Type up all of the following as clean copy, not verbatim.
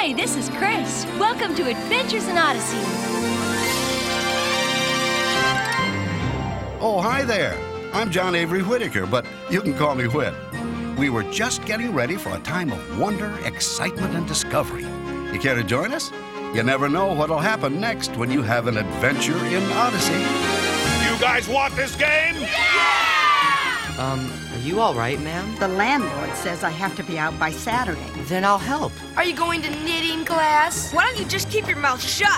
Hi, this is Chris. Welcome to Adventures in Odyssey. Oh, hi there. I'm John Avery Whitaker, but you can call me Whit. We were just getting ready for a time of wonder, excitement, and discovery. You care to join us? You never know what'll happen next when you have an adventure in Odyssey. You guys want this game? Are you all right, ma'am? The landlord says I have to be out by Saturday. Then I'll help. Are you going to knitting class? Why don't you just keep your mouth shut?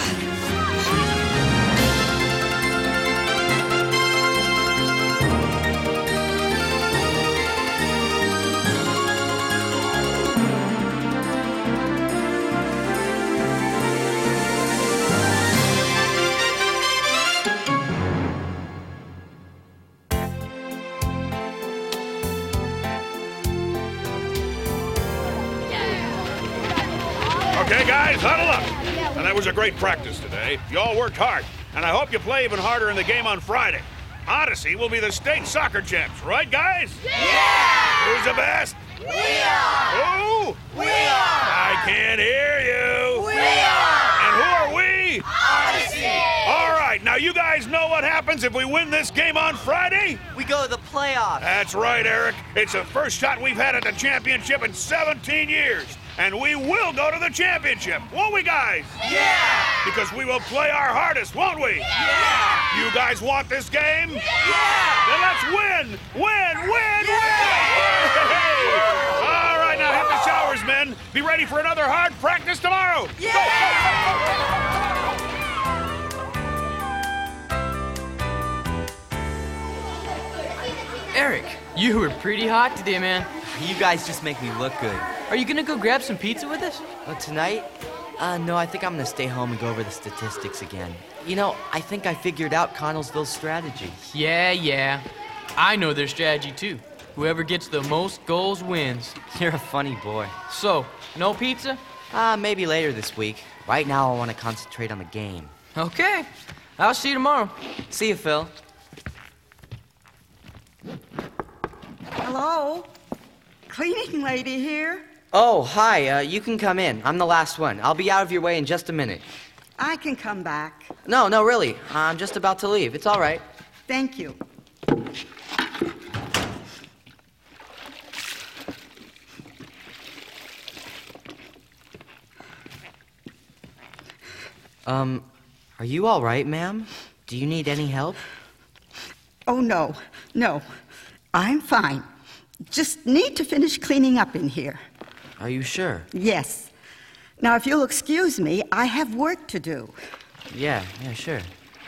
Okay, guys, huddle up. Now, that was a great practice today. You all worked hard, and I hope you play even harder in the game on Friday. Odyssey will be the state soccer champs, right, guys? Yeah! Who's the best? We are! Who? We are! I can't hear you. We are! And who are we? Odyssey! All right, now you guys know what happens if we win this game on Friday? We go to the playoffs. That's right, Eric. It's the first shot we've had at the championship in 17 years. And we will go to the championship, won't we, guys? Yeah! Because we will play our hardest, won't we? Yeah! You guys want this game? Yeah! Then let's win! Win! Hey! All right, now hit the showers, men. Be ready for another hard practice tomorrow. Eric, you were pretty hot today, man. You guys just make me look good. Are you gonna go grab some pizza with us? Tonight? No, I think I'm gonna stay home and go over the statistics again. You know, I think I figured out Connellsville's strategy. Yeah. I know their strategy, too. Whoever gets the most goals wins. You're a funny boy. So, no pizza? Maybe later this week. Right now, I want to concentrate on the game. Okay. I'll see you tomorrow. See you, Phil. Hello? Cleaning lady here? Oh, hi. You can come in. I'm the last one. I'll be out of your way in just a minute. I can come back. No, really. I'm just about to leave. It's all right. Thank you. Are you all right, ma'am? Do you need any help? Oh, no. I'm fine. Just need to finish cleaning up in here. Are you sure? Yes. Now, if you'll excuse me, I have work to do. Yeah, sure.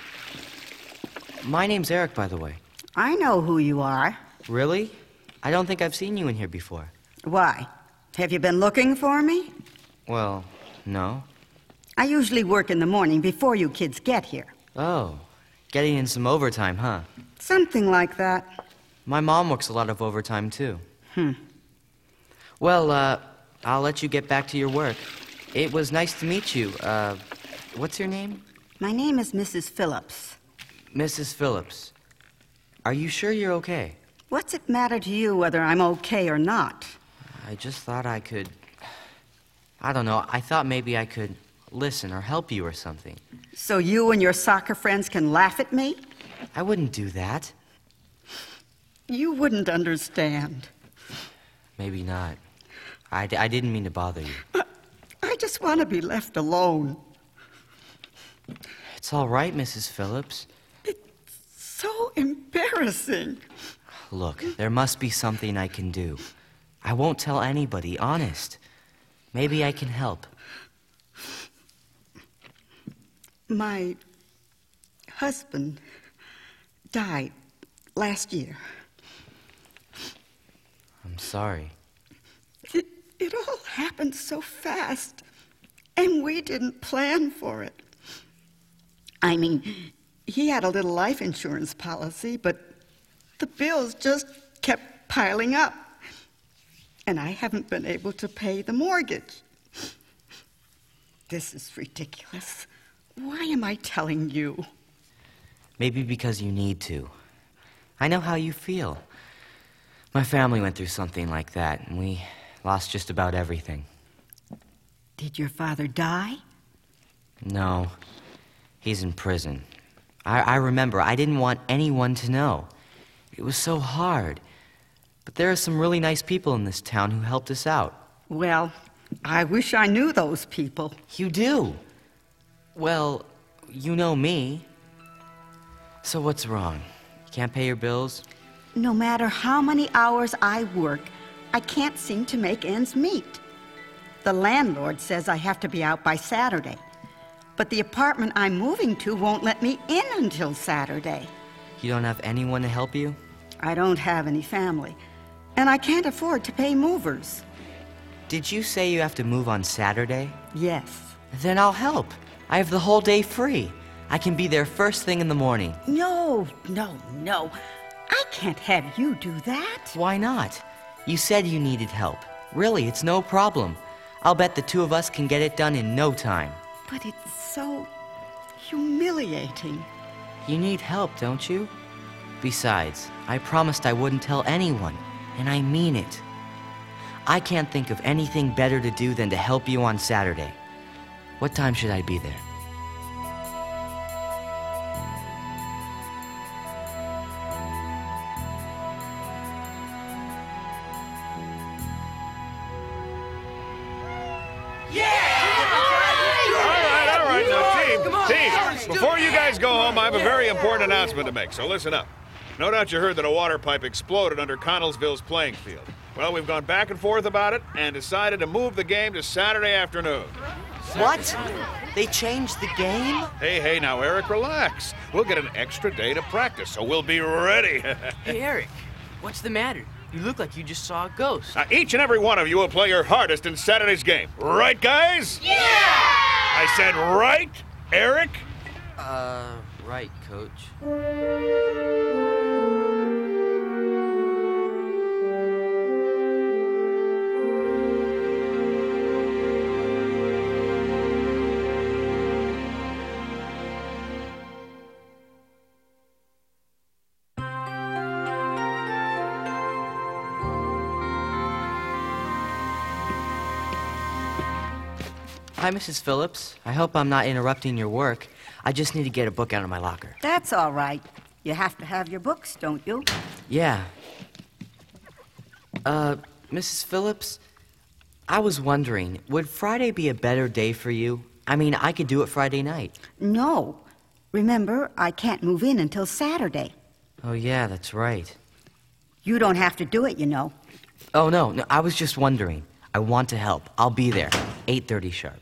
My name's Eric, by the way. I know who you are. Really? I don't think I've seen you in here before. Why? Have you been looking for me? Well, no. I usually work in the morning before you kids get here. Oh, getting in some overtime, huh? Something like that. My mom works a lot of overtime, too. Well, I'll let you get back to your work. It was nice to meet you. What's your name? My name is Mrs. Phillips. Mrs. Phillips. Are you sure you're okay? What's it matter to you whether I'm okay or not? I just thought I could... I don't know. I thought maybe I could listen or help you or something. So you and your soccer friends can laugh at me? I wouldn't do that. You wouldn't understand. Maybe not. I didn't mean to bother you. I just want to be left alone. It's all right, Mrs. Phillips. It's so embarrassing. Look, there must be something I can do. I won't tell anybody, honest. Maybe I can help. My husband died last year. I'm sorry. It all happened so fast, and we didn't plan for it. I mean, he had a little life insurance policy, but the bills just kept piling up, and I haven't been able to pay the mortgage. This is ridiculous. Why am I telling you? Maybe because you need to. I know how you feel. My family went through something like that, and we lost just about everything. Did your father die? No, he's in prison. I remember, I didn't want anyone to know. It was so hard. But there are some really nice people in this town who helped us out. Well, I wish I knew those people. You do? Well, you know me. So what's wrong? You can't pay your bills? No matter how many hours I work, I can't seem to make ends meet. The landlord says I have to be out by Saturday. But the apartment I'm moving to won't let me in until Saturday. You don't have anyone to help you? I don't have any family, and I can't afford to pay movers. Did you say you have to move on Saturday? Yes. Then I'll help. I have the whole day free. I can be there first thing in the morning. No. I can't have you do that. Why not? You said you needed help. Really, it's no problem. I'll bet the two of us can get it done in no time. But it's so humiliating. You need help, don't you? Besides, I promised I wouldn't tell anyone, and I mean it. I can't think of anything better to do than to help you on Saturday. What time should I be there? Before you guys go home, I have a very important announcement to make, so listen up. No doubt you heard that a water pipe exploded under Connellsville's playing field. Well, we've gone back and forth about it and decided to move the game to Saturday afternoon. What? They changed the game? Hey, now, Eric, relax. We'll get an extra day to practice, so we'll be ready. Hey, Eric, what's the matter? You look like you just saw a ghost. Now, each and every one of you will play your hardest in Saturday's game. Right, guys? Yeah! I said right, Eric? Right, Coach. Hi, Mrs. Phillips. I hope I'm not interrupting your work. I just need to get a book out of my locker. That's all right. You have to have your books, don't you? Yeah. Mrs. Phillips, I was wondering, would Friday be a better day for you? I mean, I could do it Friday night. No. Remember, I can't move in until Saturday. Oh, yeah, that's right. You don't have to do it, you know. Oh, no, I was just wondering. I want to help. I'll be there, 8:30 sharp.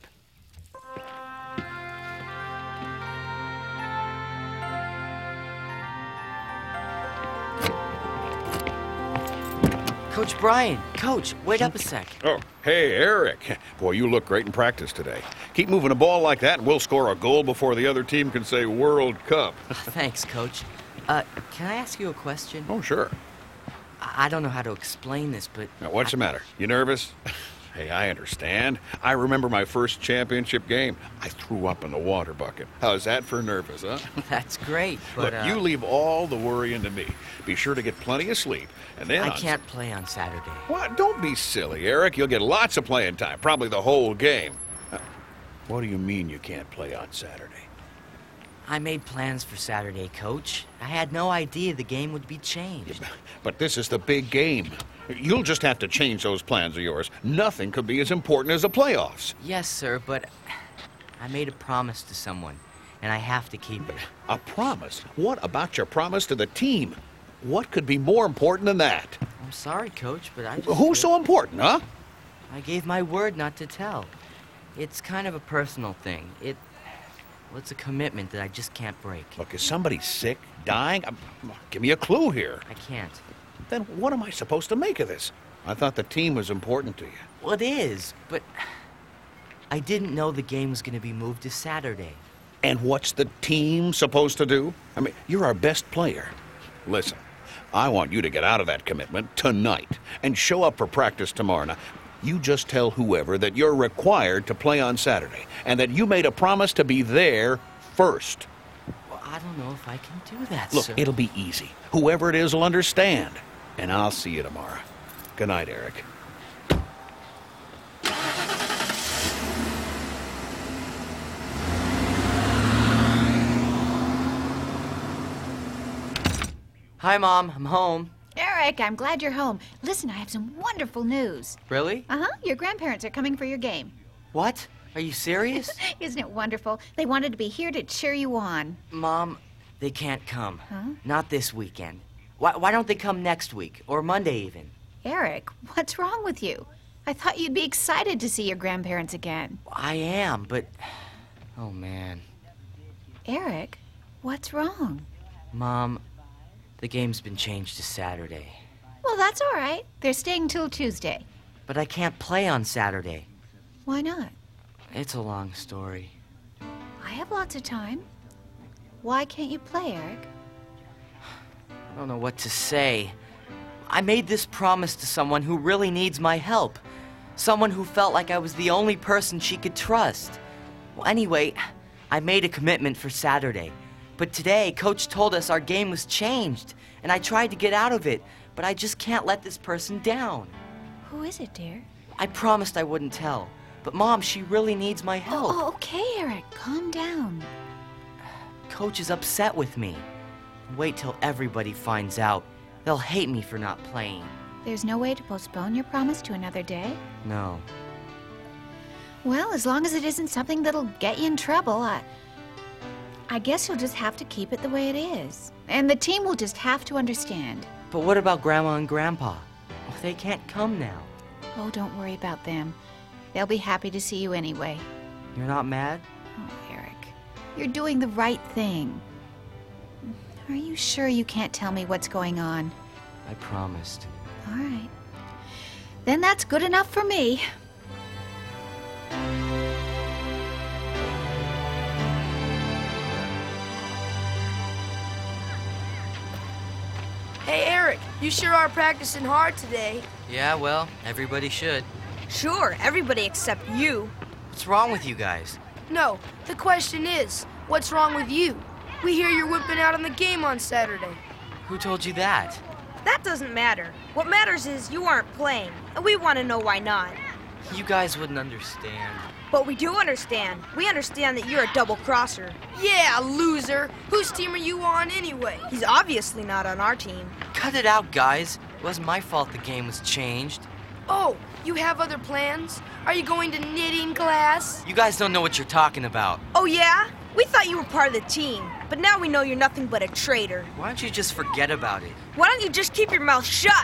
Coach Brian, Coach, wait up a sec. Oh, hey, Eric. Boy, you look great in practice today. Keep moving the ball like that, and we'll score a goal before the other team can say World Cup. Thanks, Coach. Can I ask you a question? Oh, sure. I don't know how to explain this, but... Now, what's the matter? You nervous? Hey, I understand. I remember my first championship game. I threw up in the water bucket. How's that for nervous, huh? That's great, but... Look, you leave all the worrying to me. Be sure to get plenty of sleep, and then... I can't play on Saturday. What? Don't be silly, Eric. You'll get lots of playing time, probably the whole game. What do you mean you can't play on Saturday? I made plans for Saturday, Coach. I had no idea the game would be changed. But this is the big game. You'll just have to change those plans of yours. Nothing could be as important as the playoffs. Yes, sir, but I made a promise to someone, and I have to keep it. A promise? What about your promise to the team? What could be more important than that? I'm sorry, Coach, but I just... Who's so important, huh? I gave my word not to tell. It's kind of a personal thing. It's a commitment that I just can't break. Look, is somebody sick, dying? Give me a clue here. I can't. Then what am I supposed to make of this? I thought the team was important to you. Well, it is, but I didn't know the game was going to be moved to Saturday. And what's the team supposed to do? I mean, you're our best player. Listen, I want you to get out of that commitment tonight and show up for practice tomorrow. Now, you just tell whoever that you're required to play on Saturday and that you made a promise to be there first. Well, I don't know if I can do that, Look, sir. it'll be easy. Whoever it is will understand. And I'll see you tomorrow. Good night, Eric. Hi, Mom. I'm home. Eric, I'm glad you're home. Listen, I have some wonderful news. Really? Uh-huh. Your grandparents are coming for your game. What? Are you serious? Isn't it wonderful? They wanted to be here to cheer you on. Mom, they can't come. Huh? Not this weekend. Why don't they come next week? Or Monday even? Eric, what's wrong with you? I thought you'd be excited to see your grandparents again. I am, but... Oh, man. Eric, what's wrong? Mom, the game's been changed to Saturday. Well, that's all right. They're staying till Tuesday. But I can't play on Saturday. Why not? It's a long story. I have lots of time. Why can't you play, Eric? I don't know what to say. I made this promise to someone who really needs my help. Someone who felt like I was the only person she could trust. Well, anyway, I made a commitment for Saturday. But today, Coach told us our game was changed, and I tried to get out of it, but I just can't let this person down. Who is it, dear? I promised I wouldn't tell. But Mom, she really needs my help. Oh, okay, Eric. Calm down. Coach is upset with me. Wait till everybody finds out. They'll hate me for not playing. There's no way to postpone your promise to another day? No. Well, as long as it isn't something that'll get you in trouble, I guess you'll just have to keep it the way it is. And the team will just have to understand. But what about Grandma and Grandpa? Oh, they can't come now. Oh, don't worry about them. They'll be happy to see you anyway. You're not mad? Oh, Eric, you're doing the right thing. Are you sure you can't tell me what's going on? I promised. All right. Then that's good enough for me. Hey, Eric, you sure are practicing hard today. Yeah, well, everybody should. Sure, everybody except you. What's wrong with you guys? No, the question is, what's wrong with you? We hear you're whipping out on the game on Saturday. Who told you that? That doesn't matter. What matters is you aren't playing, and we want to know why not. You guys wouldn't understand. But we do understand. We understand that you're a double-crosser. Yeah, loser. Whose team are you on anyway? He's obviously not on our team. Cut it out, guys. It wasn't my fault the game was changed. Oh, you have other plans? Are you going to knitting class? You guys don't know what you're talking about. Oh, yeah? We thought you were part of the team, but now we know you're nothing but a traitor. Why don't you just forget about it? Why don't you just keep your mouth shut?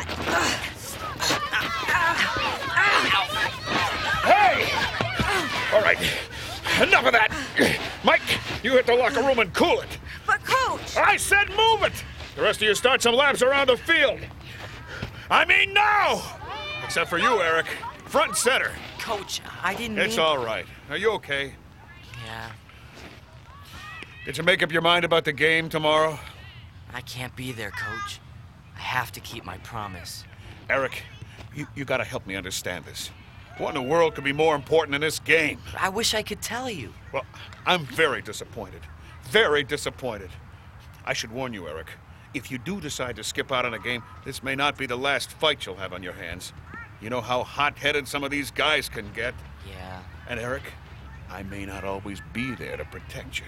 Hey! All right, enough of that. Mike, you hit the locker room and cool it. But, Coach! I said move it! The rest of you start some laps around the field. I mean now! Except for you, Eric. Front and center. Coach, I didn't It's mean... all right. Are you okay? Yeah, Did you make up your mind about the game tomorrow? I can't be there, Coach. I have to keep my promise. Eric, you gotta help me understand this. What in the world could be more important than this game? I wish I could tell you. Well, I'm very disappointed. Very disappointed. I should warn you, Eric. If you do decide to skip out on a game, this may not be the last fight you'll have on your hands. You know how hot-headed some of these guys can get. Yeah. And Eric, I may not always be there to protect you.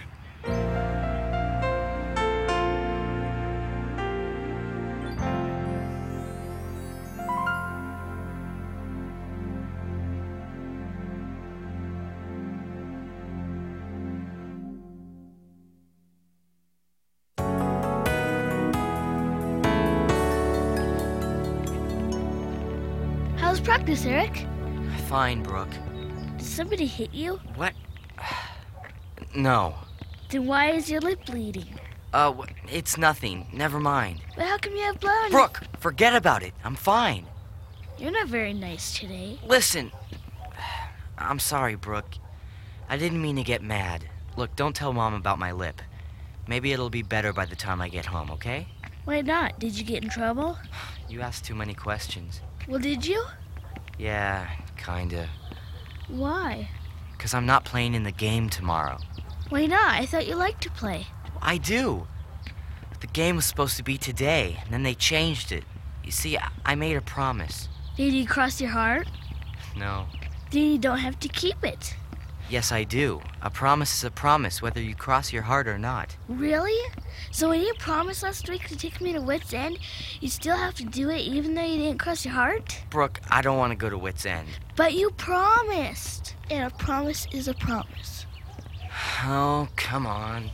How's practice, Eric? Fine, Brooke. Did somebody hit you? What? No. Then why is your lip bleeding? It's nothing. Never mind. But how come you have blood on Brooke, forget about it. I'm fine. You're not very nice today. Listen. I'm sorry, Brooke. I didn't mean to get mad. Look, don't tell Mom about my lip. Maybe it'll be better by the time I get home, okay? Why not? Did you get in trouble? You asked too many questions. Well, did you? Yeah, kinda. Why? 'Cause I'm not playing in the game tomorrow. Why not? I thought you liked to play. I do. The game was supposed to be today, and then they changed it. You see, I made a promise. Did you cross your heart? No. Then you don't have to keep it. Yes, I do. A promise is a promise, whether you cross your heart or not. Really? So when you promised last week to take me to Wits End, you still have to do it even though you didn't cross your heart? Brooke, I don't want to go to Wits End. But you promised. And a promise is a promise. Oh, come on.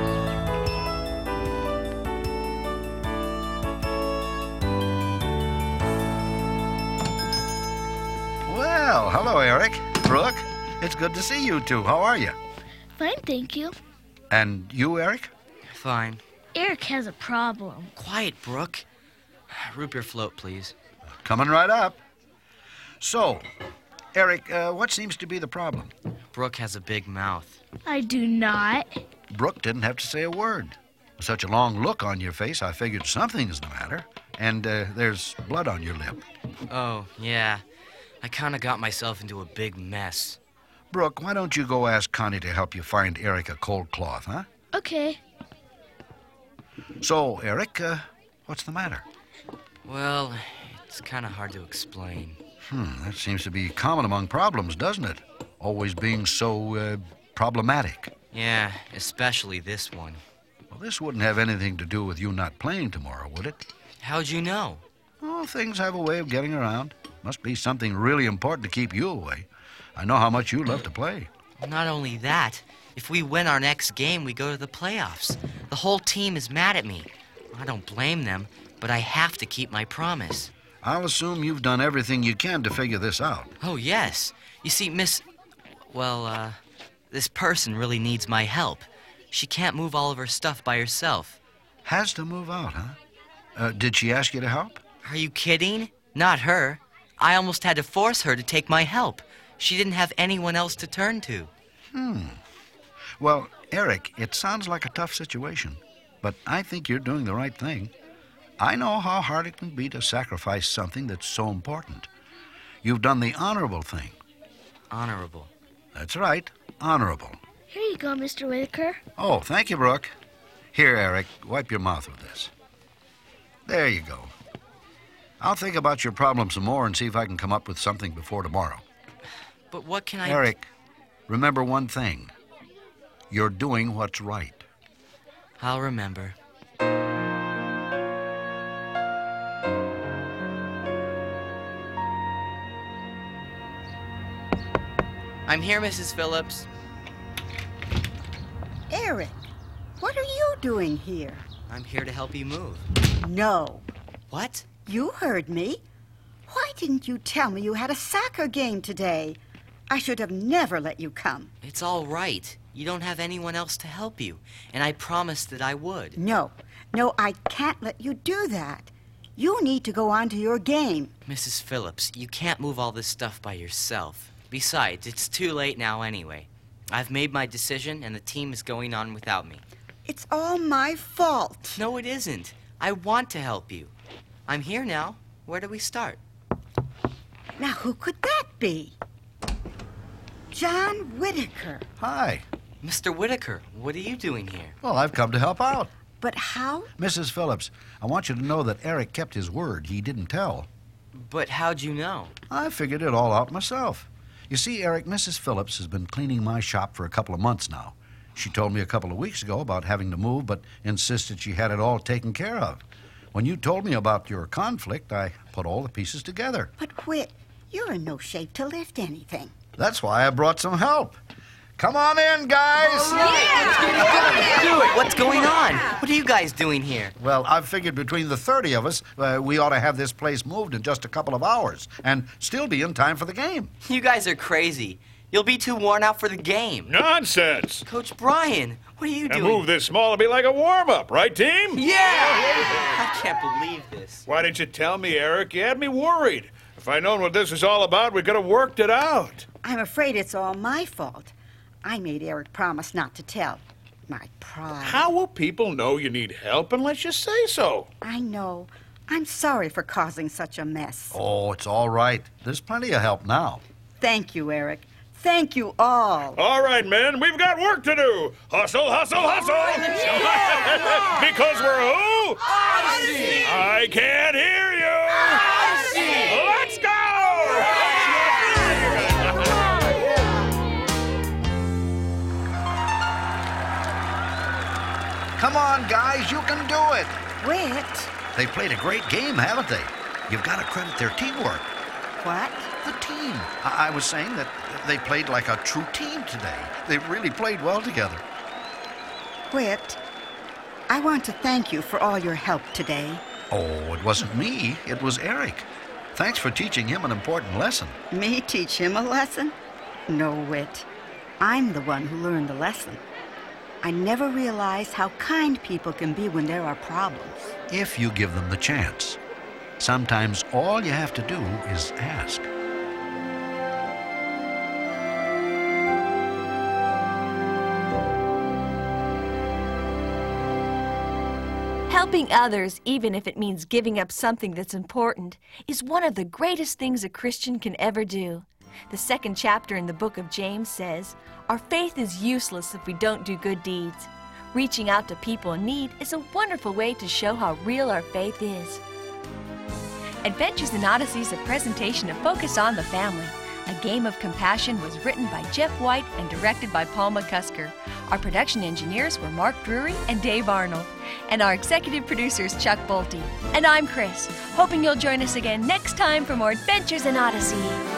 Well, hello, Eric. Brooke, it's good to see you two. How are you? Fine, thank you. And you, Eric? Fine. Eric has a problem. Quiet, Brooke. Root beer float, please. Coming right up. So, Eric, what seems to be the problem? Brooke has a big mouth. I do not. Brooke didn't have to say a word. With such a long look on your face, I figured something's the matter. And there's blood on your lip. Oh, yeah. I kind of got myself into a big mess. Brooke, why don't you go ask Connie to help you find Eric a cold cloth, huh? Okay. So, Eric, what's the matter? Well, it's kind of hard to explain. That seems to be common among problems, doesn't it? Always being so, problematic. Yeah, especially this one. Well, this wouldn't have anything to do with you not playing tomorrow, would it? How'd you know? Oh, things have a way of getting around. Must be something really important to keep you away. I know how much you love to play. Not only that, if we win our next game, we go to the playoffs. The whole team is mad at me. I don't blame them, but I have to keep my promise. I'll assume you've done everything you can to figure this out. Oh, yes. You see, this person really needs my help. She can't move all of her stuff by herself. Has to move out, huh? Did she ask you to help? Are you kidding? Not her. I almost had to force her to take my help. She didn't have anyone else to turn to. Well, Eric, it sounds like a tough situation, but I think you're doing the right thing. I know how hard it can be to sacrifice something that's so important. You've done the honorable thing. Honorable. That's right, honorable. Here you go, Mr. Whitaker. Oh, thank you, Brooke. Here, Eric, wipe your mouth with this. There you go. I'll think about your problem some more and see if I can come up with something before tomorrow. But what can I... Eric, remember one thing. You're doing what's right. I'll remember. I'm here, Mrs. Phillips. Eric, what are you doing here? I'm here to help you move. No. What? You heard me. Why didn't you tell me you had a soccer game today? I should have never let you come. It's all right. You don't have anyone else to help you, and I promised that I would. No, I can't let you do that. You need to go on to your game. Mrs. Phillips, you can't move all this stuff by yourself. Besides, it's too late now anyway. I've made my decision, and the team is going on without me. It's all my fault. No, it isn't. I want to help you. I'm here now. Where do we start? Now, who could that be? John Whitaker. Hi. Mr. Whitaker, what are you doing here? Well, I've come to help out. But how? Mrs. Phillips, I want you to know that Eric kept his word. He didn't tell. But how'd you know? I figured it all out myself. You see, Eric, Mrs. Phillips has been cleaning my shop for a couple of months now. She told me a couple of weeks ago about having to move, but insisted she had it all taken care of. When you told me about your conflict, I put all the pieces together. But Whit, you're in no shape to lift anything. That's why I brought some help. Come on in, guys. Do it. What's going on? What are you guys doing here? Well, I've figured between the 30 of us, we ought to have this place moved in just a couple of hours and still be in time for the game. You guys are crazy. You'll be too worn out for the game. Nonsense! Coach Brian, what are you A doing? move this small will be like a warm-up, right, team? Yeah! I can't believe this. Why didn't you tell me, Eric? You had me worried. If I'd known what this was all about, we could have worked it out. I'm afraid it's all my fault. I made Eric promise not to tell. My pride. How will people know you need help unless you say so? I know. I'm sorry for causing such a mess. Oh, it's all right. There's plenty of help now. Thank you, Eric. Thank you all. All right, men, we've got work to do. Hustle, hustle, hustle! Because we're who? Odyssey! I can't hear you! Odyssey! Let's go! Come on, guys, you can do it. Whit. They played a great game, haven't they? You've got to credit their teamwork. What? The team. I was saying that they played like a true team today. They really played well together. Whit, I want to thank you for all your help today. Oh, it wasn't me. It was Eric. Thanks for teaching him an important lesson. Me teach him a lesson? No, Whit. I'm the one who learned the lesson. I never realized how kind people can be when there are problems. If you give them the chance. Sometimes all you have to do is ask. Helping others, even if it means giving up something that's important, is one of the greatest things a Christian can ever do. The 2nd chapter in the book of James says, "Our faith is useless if we don't do good deeds." Reaching out to people in need is a wonderful way to show how real our faith is. Adventures in Odyssey is a presentation of Focus on the Family. A Game of Compassion was written by Jeff White and directed by Paul McCusker. Our production engineers were Mark Drury and Dave Arnold. And our executive producer is Chuck Bolte. And I'm Chris, hoping you'll join us again next time for more Adventures in Odyssey.